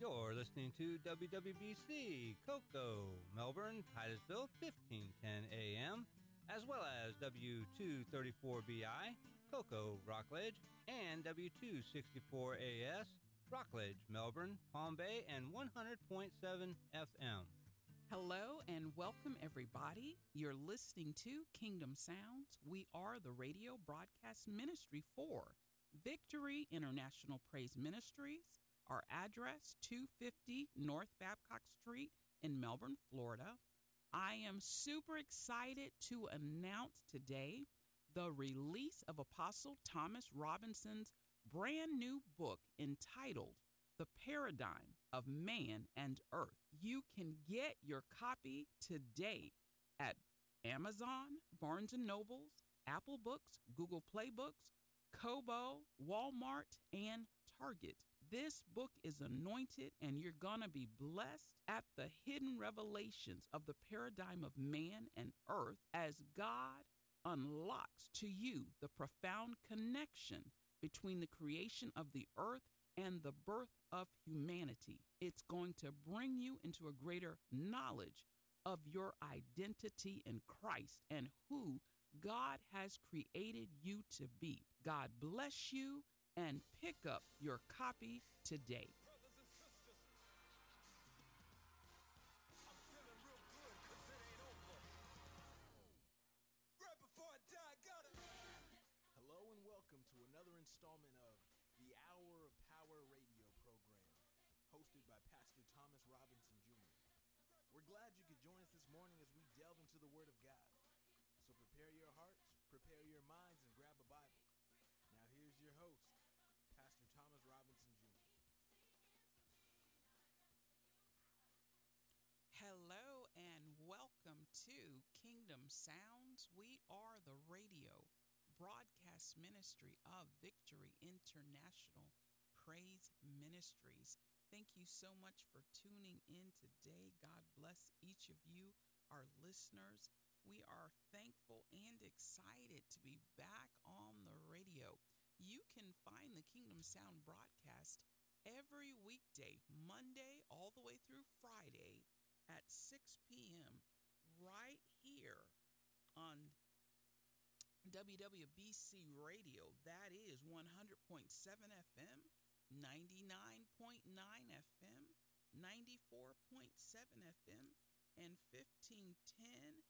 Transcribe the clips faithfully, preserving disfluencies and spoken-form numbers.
You're listening to W W B C, Cocoa, Melbourne, Titusville, fifteen ten A M, as well as W two thirty-four B I, Cocoa, Rockledge, and W two sixty-four A S, Rockledge, Melbourne, Palm Bay, and one hundred point seven F M. Hello and welcome, everybody. You're listening to Kingdom Sounds. We are the radio broadcast ministry for Victory International Praise Ministries. Our address, two fifty North Babcock Street in Melbourne, Florida. I am super excited to announce today the release of Apostle Thomas Robinson's brand new book entitled The Paradigm of Man and Earth. You can get your copy today at Amazon, Barnes and Nobles, Apple Books, Google Play Books, Kobo, Walmart, and Target. This book is anointed, and you're going to be blessed at the hidden revelations of the paradigm of man and earth as God unlocks to you the profound connection between the creation of the earth and the birth of humanity. It's going to bring you into a greater knowledge of your identity in Christ and who God has created you to be. God bless you, and pick up your copy today. Brothers and sisters, I'm feeling real good 'cause it ain't over. Right before I die, gotta. Hello and welcome to another installment of the Hour of Power radio program, hosted by Pastor Thomas Robinson Junior We're glad you could join us this morning as we delve into the Word of God. So prepare your hearts, prepare your minds, and grab a Bible. Now here's your host, Pastor Thomas Robinson Junior Hello and welcome to Kingdom Sounds. We are the radio broadcast ministry of Victory International Praise Ministries. Thank you so much for tuning in today. God bless each of you, our listeners. We are thankful and excited to be back on the radio. You can find the Kingdom Sound broadcast every weekday, Monday all the way through Friday at six p.m. right here on W W B C Radio. That is one hundred point seven F M, ninety-nine point nine F M, ninety-four point seven F M, and fifteen ten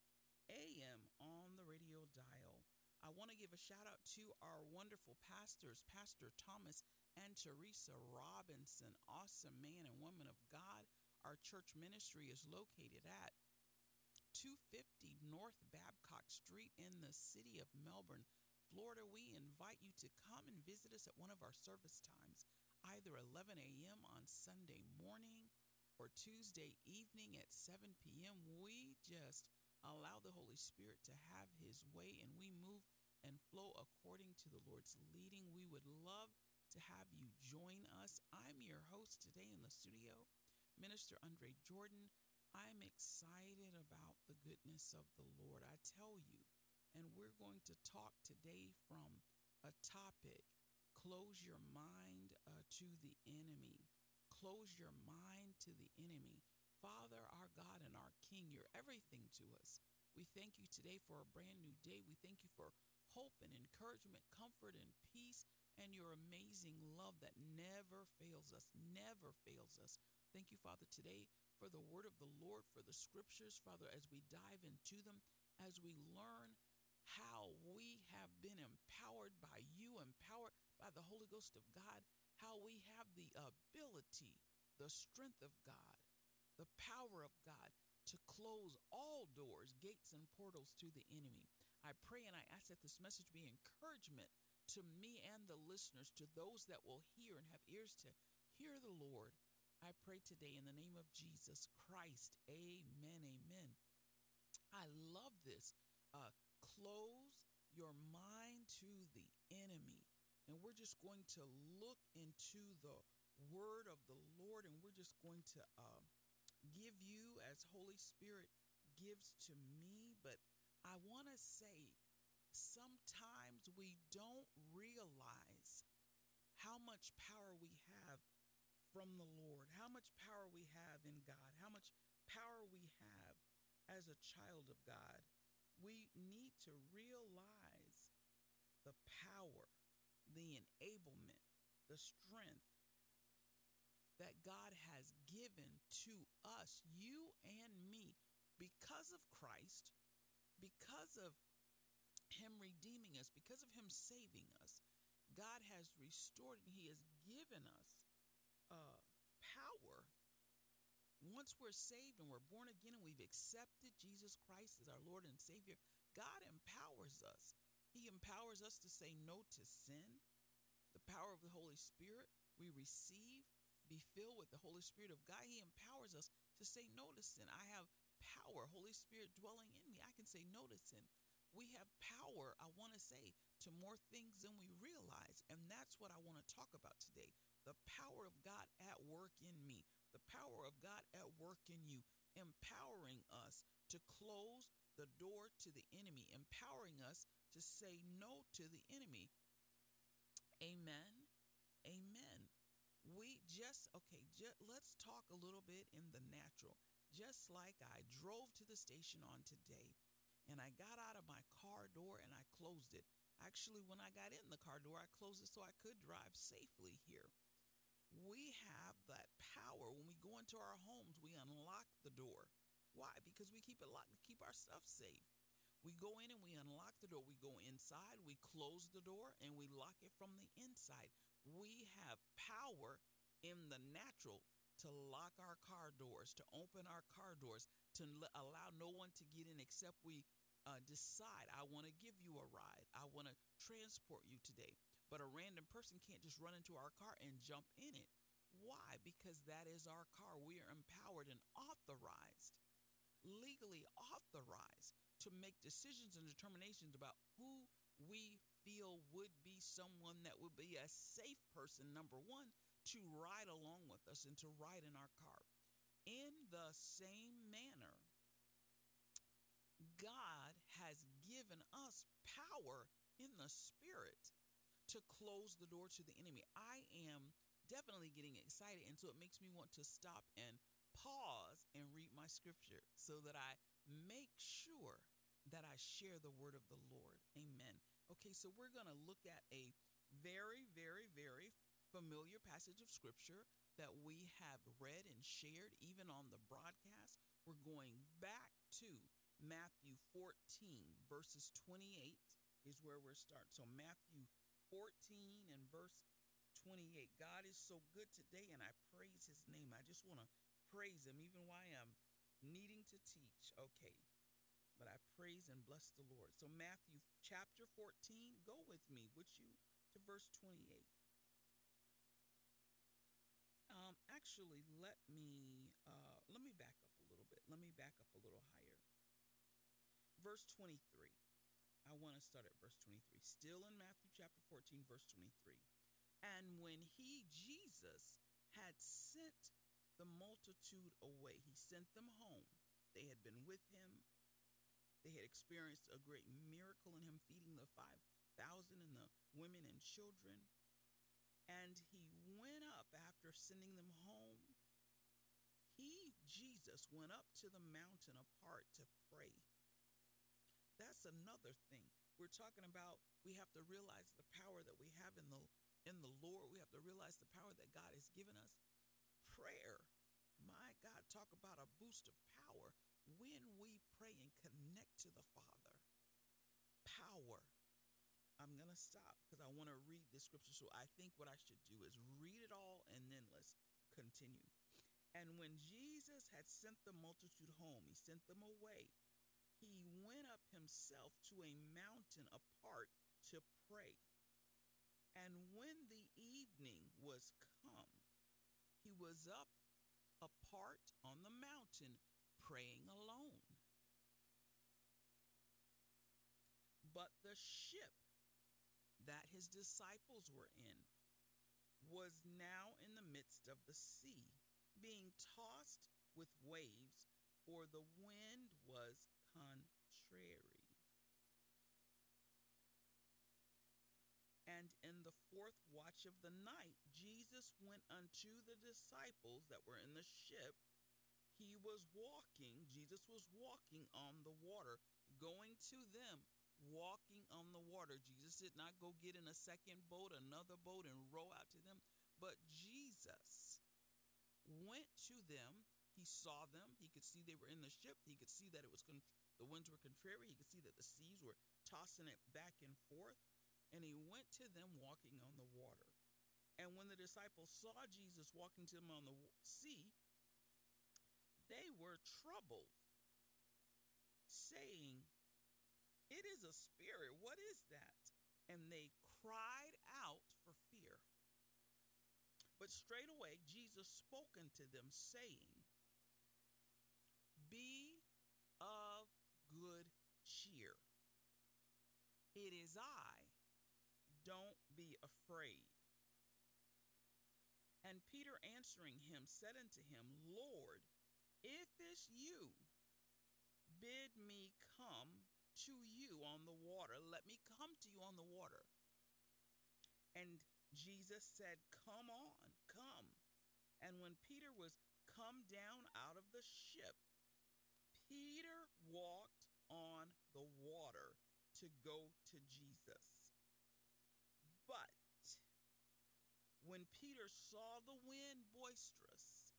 A M on the radio dial. I want to give a shout out to our wonderful pastors, Pastor Thomas and Teresa Robinson, awesome man and woman of God. Our church ministry is located at two fifty North Babcock Street in the city of Melbourne, Florida. We invite you to come and visit us at one of our service times, either eleven a.m. on Sunday morning or Tuesday evening at seven p.m. We just allow the Holy Spirit to have his way, and we move and flow according to the Lord's leading. We would love to have you join us. I'm your host today in the studio, Minister Andre Jordan. I'm excited about the goodness of the Lord, I tell you. And we're going to talk today from a topic, close your mind uh, to the enemy. Close your mind to the enemy. Father, our God and our King, you're everything to us. We thank you today for a brand new day. We thank you for hope and encouragement, comfort and peace, and your amazing love that never fails us, never fails us. Thank you, Father, today for the word of the Lord, for the scriptures, Father, as we dive into them, as we learn how we have been empowered by you, empowered by the Holy Ghost of God, how we have the ability, the strength of God, the power of God to close all doors, gates, and portals to the enemy. I pray and I ask that this message be encouragement to me and the listeners, to those that will hear and have ears to hear the Lord. I pray today in the name of Jesus Christ. Amen, amen. I love this. Uh, close your mind to the enemy. And we're just going to look into the word of the Lord, and we're just going to uh, give you as Holy Spirit gives to me. But I want to say, sometimes we don't realize how much power we have from the Lord, how much power we have in God, how much power we have as a child of God. We need to realize the power, the enablement, the strength that God has given to us, you and me, because of Christ, because of him redeeming us, because of him saving us. God has restored and he has given us uh, power. Once we're saved and we're born again and we've accepted Jesus Christ as our Lord and Savior, God empowers us. He empowers us to say no to sin. The power of the Holy Spirit we receive, be filled with the Holy Spirit of God. He empowers us to say no to sin. I have power, Holy Spirit dwelling in me. I can say no to sin. We have power, I want to say, to more things than we realize. And that's what I want to talk about today. The power of God at work in me, the power of God at work in you, empowering us to close the door to the enemy, empowering us to say no to the enemy. Amen. Amen. We just, okay, just, let's talk a little bit in the natural. Just like I drove to the station on today and I got out of my car door and I closed it. Actually, when I got in the car door, I closed it so I could drive safely here. We have that power. When we go into our homes, we unlock the door. Why? Because we keep it locked to keep our stuff safe. We go in and we unlock the door. We go inside, we close the door, and we lock it from the inside. We have power in the natural to lock our car doors, to open our car doors, to l- allow no one to get in except we uh, decide, I want to give you a ride. I want to transport you today. But a random person can't just run into our car and jump in it. Why? Because that is our car. We are empowered and authorized, legally authorized to make decisions and determinations about who we feel would be someone that would be a safe person, number one, to ride along with us and to ride in our car. In the same manner, God has given us power in the spirit to close the door to the enemy. I am definitely getting excited, and so it makes me want to stop and pause and read my scripture so that I make sure that I share the word of the Lord. Amen. Okay, so we're going to look at a very, very, very familiar passage of scripture that we have read and shared even on the broadcast. We're going back to Matthew fourteen, verses twenty-eight is where we're starting. So Matthew fourteen and verse twenty-eight. God is so good today, and I praise his name. I just want to praise him even while I'm needing to teach. Okay, but I praise and bless the Lord. So Matthew chapter fourteen, go with me, would you, to verse twenty-eight. Um, actually, let me, uh, let me back up a little bit. Let me back up a little higher. Verse twenty-three. I want to start at verse twenty-three. Still in Matthew chapter fourteen, verse twenty-three. And when he, Jesus, had sent the multitude away, he sent them home. They had been with him. They had experienced a great miracle in him feeding the five thousand and the women and children. And he went up after sending them home. He, Jesus, went up to the mountain apart to pray. That's another thing. We're talking about we have to realize the power that we have in the in the Lord. We have to realize the power that God has given us. Prayer. My God, talk about a boost of power when we pray and connect to the Father. Power. I'm going to stop because I want to read the scripture. So I think what I should do is read it all and then let's continue. And when Jesus had sent the multitude home, he sent them away. He went up himself to a mountain apart to pray. And when the evening was come, he was up apart on the mountain praying alone. But the ship that his disciples were in was now in the midst of the sea, being tossed with waves, for the wind was contrary. And in the fourth fourth watch of the night, Jesus went unto the disciples that were in the ship. He was walking, Jesus was walking on the water, going to them, walking on the water. Jesus did not go get in a second boat, another boat, and row out to them, but Jesus went to them. He saw them. He could see they were in the ship. He could see that it was con- the winds were contrary. He could see that the seas were tossing it back and forth. And he went to them walking on the water. And when the disciples saw Jesus walking to them on the sea, they were troubled, saying, "It is a spirit. What is that?" And they cried out for fear. But straightway Jesus spoke unto them, saying, "Be of good cheer. It is I. Don't be afraid." And Peter answering him said unto him, "Lord, if it's you, bid me come to you on the water. Let me come to you on the water." And Jesus said, "Come on, come." And when Peter was come down out of the ship, Peter walked on the water to go to Jesus. But when Peter saw the wind boisterous,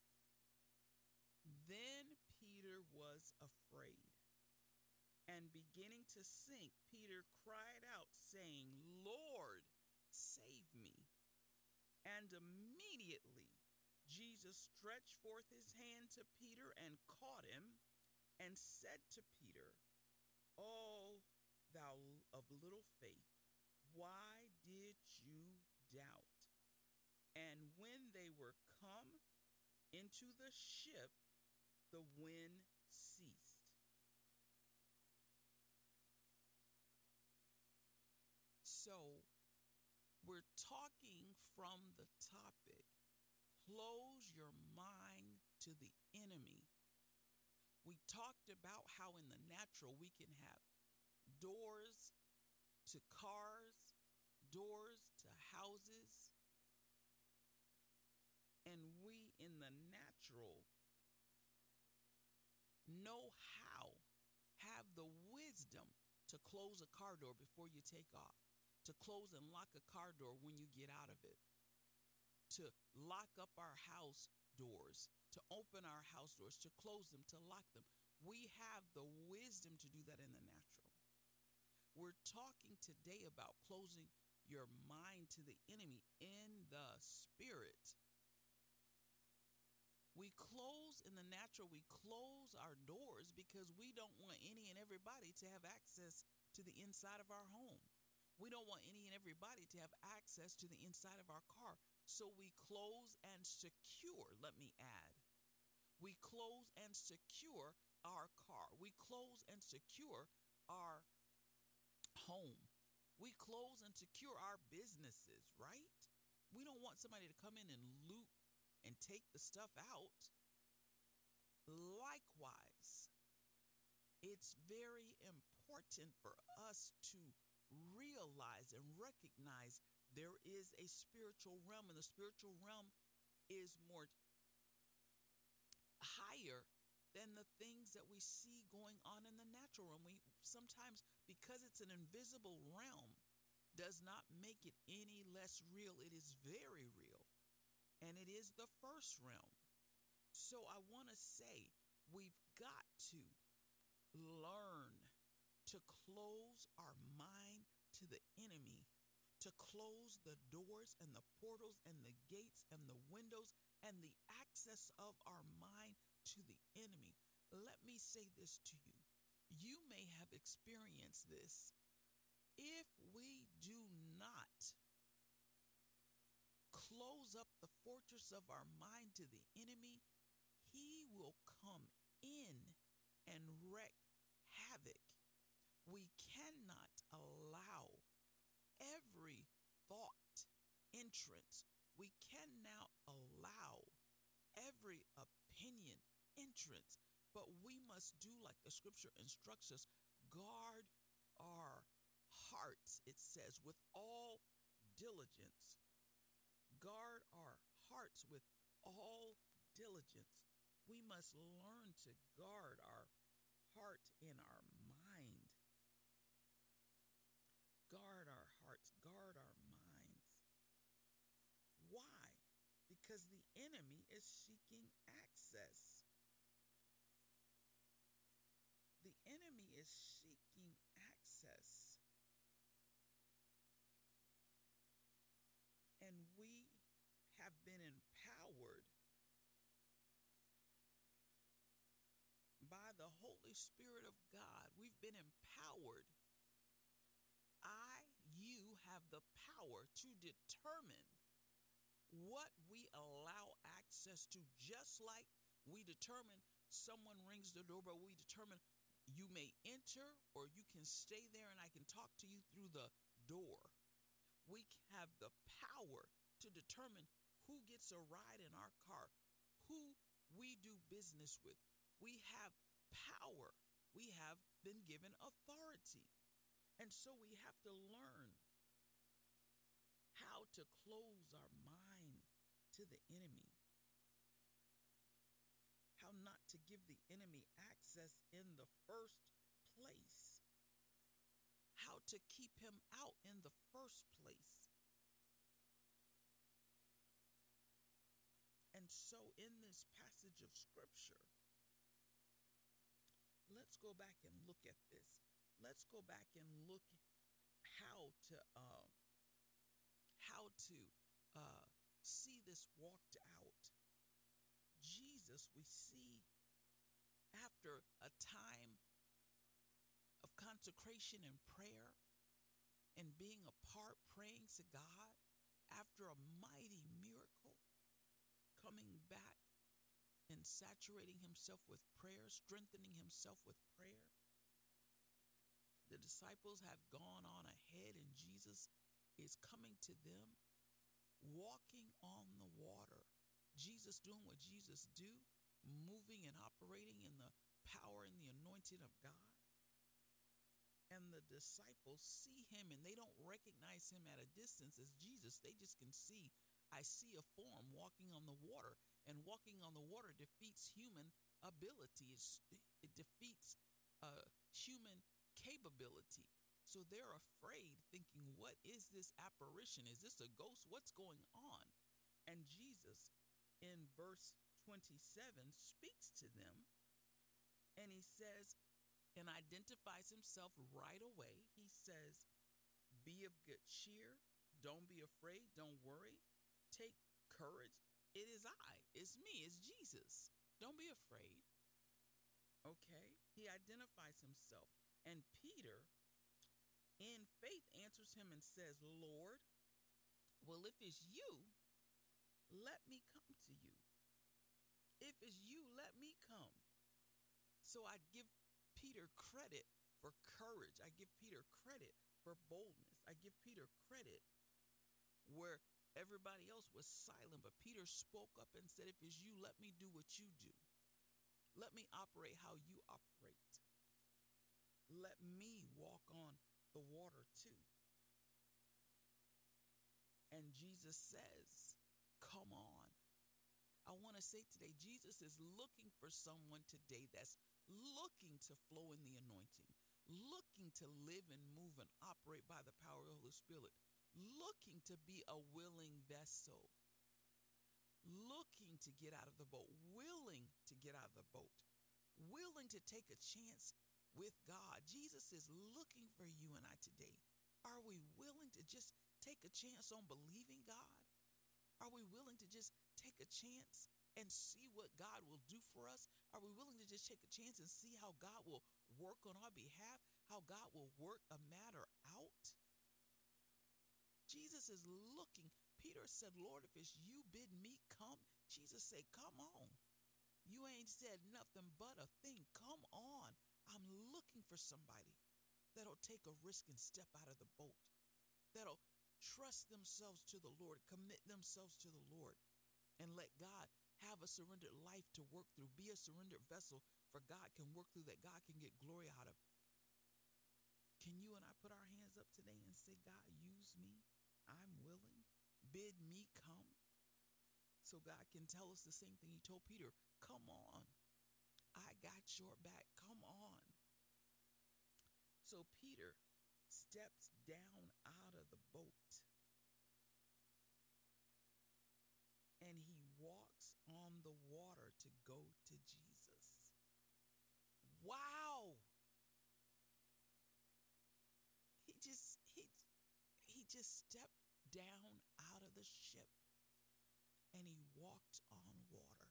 then Peter was afraid. And beginning to sink, Peter cried out, saying, "Lord, save me." And immediately Jesus stretched forth his hand to Peter and caught him and said to Peter, "O thou of little faith, why did you doubt?" And when they were come into the ship, the wind ceased. So we're talking from the topic, close your mind to the enemy. We talked about how in the natural we can have doors to cars, doors to houses, and we in the natural know how, have the wisdom to close a car door before you take off, to close and lock a car door when you get out of it, to lock up our house doors, to open our house doors, to close them, to lock them. We have the wisdom to do that in the natural. We're talking today about closing your mind to the enemy in the spirit. We close in the natural, we close our doors because we don't want any and everybody to have access to the inside of our home. We don't want any and everybody to have access to the inside of our car. So we close and secure, let me add. We close and secure our car. We close and secure our home. We close and secure our businesses, right? We don't want somebody to come in and loot and take the stuff out. Likewise, it's very important for us to realize and recognize there is a spiritual realm, and the spiritual realm is more higher than the things that we see going on in the natural realm. We sometimes, because it's an invisible realm, does not make it any less real. It is very real. And it is the first realm. So I want to say we've got to learn to close our mind to the enemy, to close the doors and the portals and the gates and the windows and the access of our mind to the enemy. Let me say this to you. You may have experienced this. If we do not close up the fortress of our mind to the enemy, he will come in and wreak havoc. We cannot allow every thought entrance. We cannot allow every opinion entrance, but we must do like the scripture instructs us, guard our hearts, it says, with all diligence. Guard our hearts with all diligence. We must learn to guard our heart and our mind. Guard our hearts, guard our minds. Why? Because the enemy is seeking access. The enemy is seeking access. And we have been empowered by the Holy Spirit of God. We've been empowered. I, you have the power to determine what we allow access to, just like we determine someone rings the doorbell, we determine you may enter or you can stay there and I can talk to you through the door. We have the power to determine who gets a ride in our car, who we do business with. We have power. We have been given authority. And so we have to learn how to close our mind to the enemy, how not to give the enemy access in the first place, how to keep him out in the first place. And so in this passage of scripture, let's go back and look at this. Let's go back and look how to uh, how to uh, see this walked out. Jesus, we see after a time of consecration and prayer and being apart, praying to God, after a mighty miracle, coming back and saturating himself with prayer, strengthening himself with prayer. The disciples have gone on ahead and Jesus is coming to them, walking on the water. Jesus doing what Jesus do, moving and operating in the power and the anointing of God. And the disciples see him and they don't recognize him at a distance as Jesus. They just can see, I see a form walking on the water, and walking on the water defeats human ability. It's, it defeats uh, human capability. So they're afraid, thinking, what is this apparition? Is this a ghost? What's going on? And Jesus, in verse twenty-seven, speaks to them, and he says, and identifies himself right away. He says, be of good cheer. Don't be afraid. Don't worry. Take courage. It is I. It's me. It's Jesus. Don't be afraid. Okay? He identifies himself. And Peter, in faith, answers him and says, Lord, well, if it's you, let me come to you. If it's you, let me come. So I give Peter credit for courage. I give Peter credit for boldness. I give Peter credit where everybody else was silent, but Peter spoke up and said, if it's you, let me do what you do. Let me operate how you operate. Let me walk on the water too. And Jesus says, come on. I want to say today, Jesus is looking for someone today that's looking to flow in the anointing, looking to live and move and operate by the power of the Holy Spirit, looking to be a willing vessel, looking to get out of the boat, willing to get out of the boat, willing to take a chance with God. Jesus is looking for you and I today. Are we willing to just take a chance on believing God? Are we willing to just take a chance and see what God will do for us? Are we willing to just take a chance and see how God will work on our behalf, how God will work a matter out? Jesus is looking. Peter said, Lord, if it's you, bid me come. Jesus said, come on. You ain't said nothing but a thing. Come on. I'm looking for somebody that'll take a risk and step out of the boat, that'll trust themselves to the Lord, commit themselves to the Lord, and let God have a surrendered life to work through, be a surrendered vessel for God can work through, that God can get glory out of. Can you and I put our hands up today and say, God, use me? I'm willing. Bid me come. So God can tell us the same thing he told Peter. Come on. I got your back. Come on. So Peter steps down out of the boat and he walks on the water to go to Jesus. Wow. He just he he just stepped down out of the ship and he walked on water.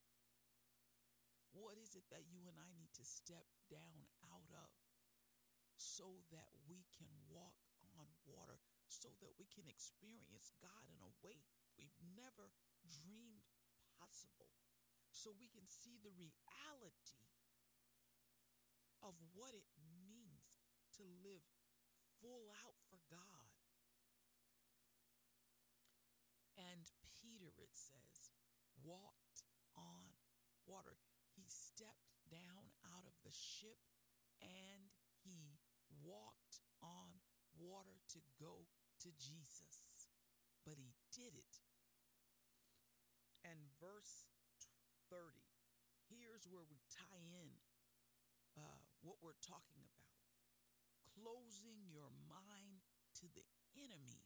What is it that you and I need to step down out of so that we can walk on water, so that we can experience God in a way we've never dreamed possible, so we can see the reality of what it means to live full out for God? And Peter, it says, walked on water. He stepped down out of the ship and he walked on water to go to Jesus. But he did it. And verse thirty, here's where we tie in uh, what we're talking about. Closing your mind to the enemy.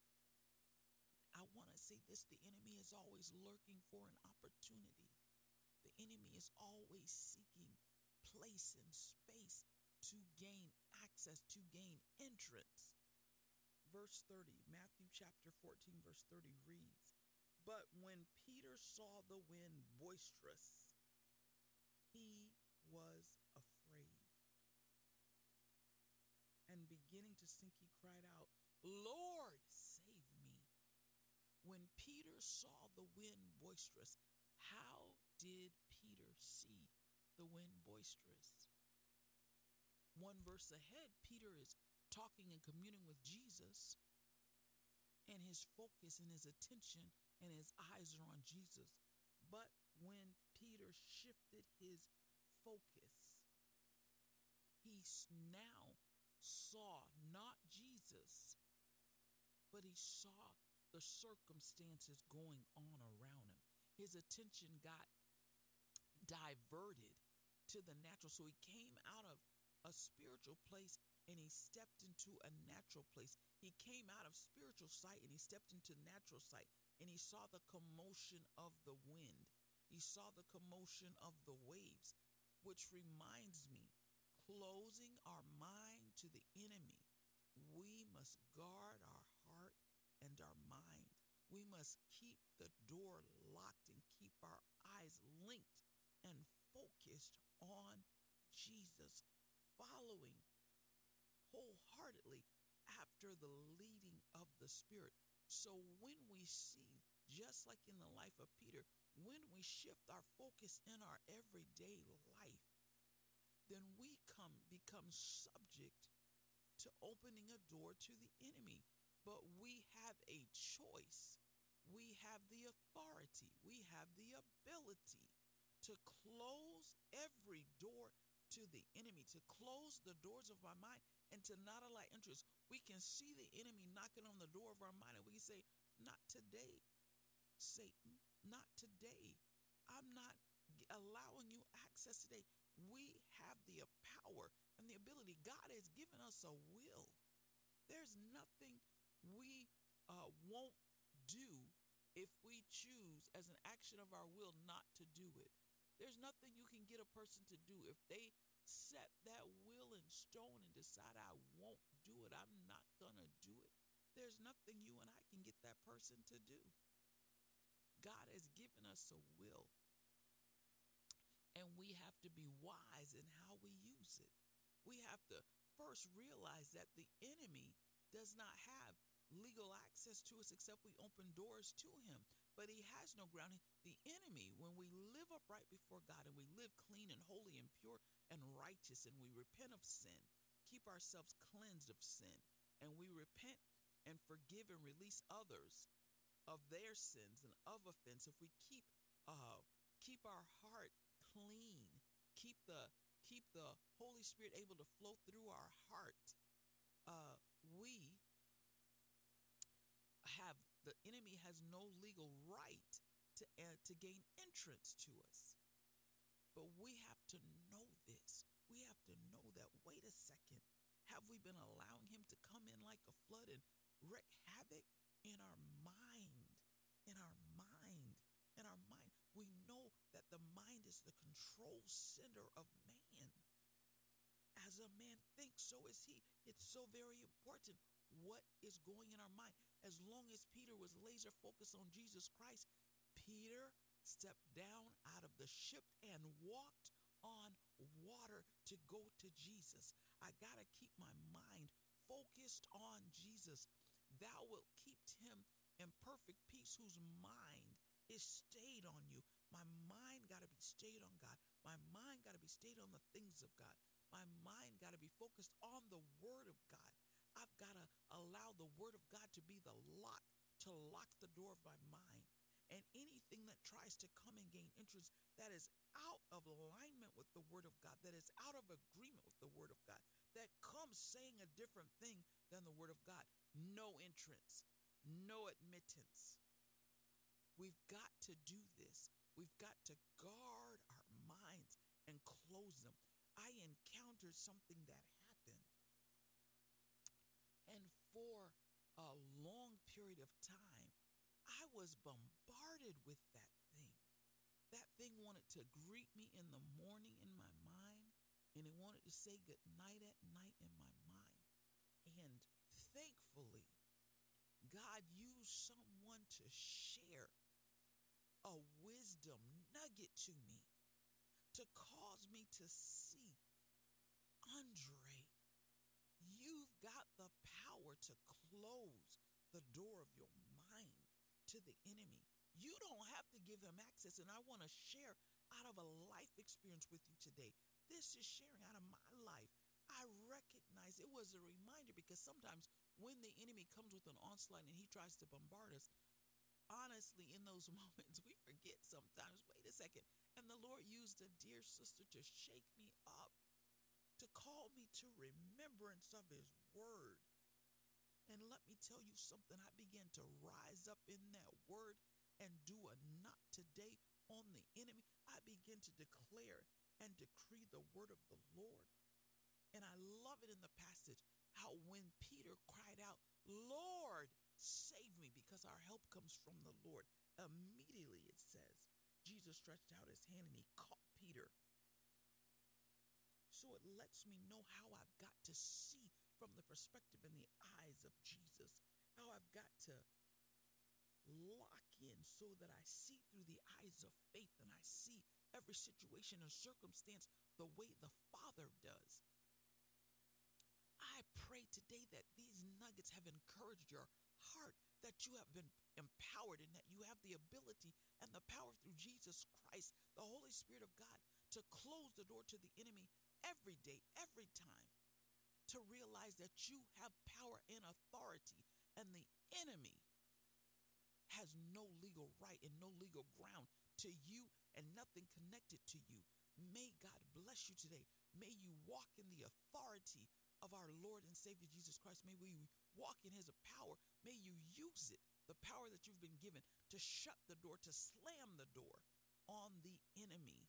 I want to say this, the enemy is always lurking for an opportunity. The enemy is always seeking place and space to gain access, to gain entrance. Verse thirty, Matthew chapter fourteen, verse thirty reads, but when Peter saw the wind boisterous, he was afraid. And beginning to sink, he cried out, Lord, save me. When Peter saw the wind boisterous, how did Peter see the wind boisterous? One verse ahead, Peter is talking and communing with Jesus, and his focus and his attention and his eyes are on Jesus. But when Peter shifted his focus, he now saw not Jesus, but he saw the circumstances going on around him. His attention got diverted to the natural. So he came out of a spiritual place and he stepped into a natural place. He came out of spiritual sight and he stepped into natural sight, and he saw the commotion of the wind. He saw the commotion of the waves, which reminds me, closing our mind to the enemy, we must guard our heart and our mind. We must keep the door locked and keep our eyes linked and focused on Jesus, following wholeheartedly after the leading of the Spirit. So when we see, just like in the life of Peter, when we shift our focus in our everyday life, then we come become subject to opening a door to the enemy. But we have a choice. We have the authority. We have the ability to close every door to the enemy, to close the doors of our mind and to not allow interest. We can see the enemy knocking on the door of our mind and we can say, not today, Satan, not today. I'm not allowing you access today. We have the power and the ability. God has given us a will. There's nothing we uh, won't do if we choose as an action of our will not to do it. There's nothing you can get a person to do if they set that will in stone and decide I won't do it, I'm not gonna do it. There's nothing you and I can get that person to do. God has given us a will, and we have to be wise in how we use it. We have to first realize that the enemy does not have legal access to us except we open doors to him, but he has no ground. The enemy, when we live upright before God and we live clean and holy and pure and righteous, and we repent of sin, keep ourselves cleansed of sin, and we repent and forgive and release others of their sins and of offense, if we keep uh keep our heart clean, keep the keep the Holy Spirit able to flow through our heart, uh we The enemy has no legal right to, uh, to gain entrance to us. But we have to know this. We have to know that, wait a second, have we been allowing him to come in like a flood and wreak havoc in our mind? In our mind, in our mind. We know that the mind is the control center of man. As a man thinks, so is he. It's so very important what is going in our mind. As long as Peter was laser focused on Jesus Christ, Peter stepped down out of the ship and walked on water to go to Jesus. I got to keep my mind focused on Jesus. Thou wilt keep him in perfect peace whose mind is stayed on you. My mind got to be stayed on God. My mind got to be stayed on the things of God. My mind got to be focused on the word of God. I've got to allow the word of God to be the lock, to lock the door of my mind. And anything that tries to come and gain interest that is out of alignment with the word of God, that is out of agreement with the word of God, that comes saying a different thing than the word of God, no entrance, no admittance. We've got to do this. We've got to guard our minds and close them. I encountered something that happened, and for a long period of time, I was bombarded with that thing. That thing wanted to greet me in the morning in my mind, and it wanted to say good night at night in my mind. And thankfully, God used someone to share a wisdom nugget to me, to cause me to see, Andre, you've got the power to close the door of your mind to the enemy. You don't have to give him access. And I want to share out of a life experience with you today. This is sharing out of my life. I recognize it was a reminder, because sometimes when the enemy comes with an onslaught and he tries to bombard us, honestly, in those moments, we forget sometimes, wait a second. And the Lord used a dear sister to shake me up, to call me to remembrance of his word. And let me tell you something, I began to rise up in that word and do a not today on the enemy. I began to declare and decree the word of the Lord. And I love it in the passage, how when Peter cried out, Lord, save me, because our help comes from the Lord. Immediately, it says, Jesus stretched out his hand and he caught Peter. So it lets me know how I've got to see from the perspective in the eyes of Jesus, how I've got to lock in so that I see through the eyes of faith, and I see every situation and circumstance the way the Father does. I pray today that these nuggets have encouraged your heart, that you have been empowered, and that you have the ability and the power through Jesus Christ, the Holy Spirit of God, to close the door to the enemy every day, every time, to realize that you have power and authority, and the enemy has no legal right and no legal ground to you and nothing connected to you. May God bless you today. May you walk in the authority of our Lord and Savior Jesus Christ. May we walk in his power. May you use it, the power that you've been given, to shut the door, to slam the door on the enemy.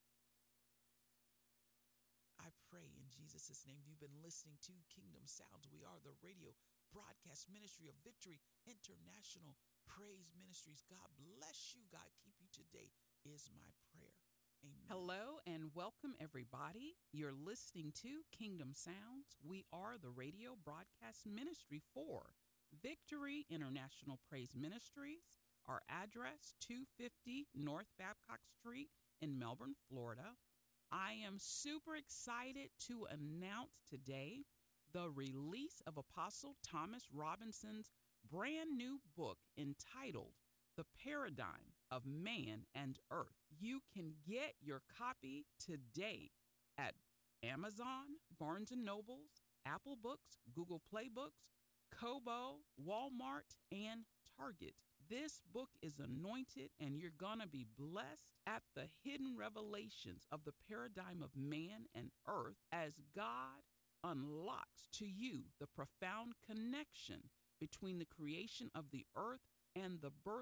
I pray in Jesus' name. You've been listening to Kingdom Sounds. We are the radio broadcast ministry of Victory International Praise Ministries. God bless you. God keep you today is my prayer. Amen. Hello and welcome, everybody. You're listening to Kingdom Sounds. We are the radio broadcast ministry for Victory International Praise Ministries. Our address, two fifty North Babcock Street in Melbourne, Florida. I am super excited to announce today the release of Apostle Thomas Robinson's brand new book entitled The Paradigm of Man and Earth. You can get your copy today at Amazon, Barnes and Nobles, Apple Books, Google Play Books, Kobo, Walmart, and Target. This book is anointed, and you're going to be blessed at the hidden revelations of the paradigm of man and earth as God unlocks to you the profound connection between the creation of the earth and the birth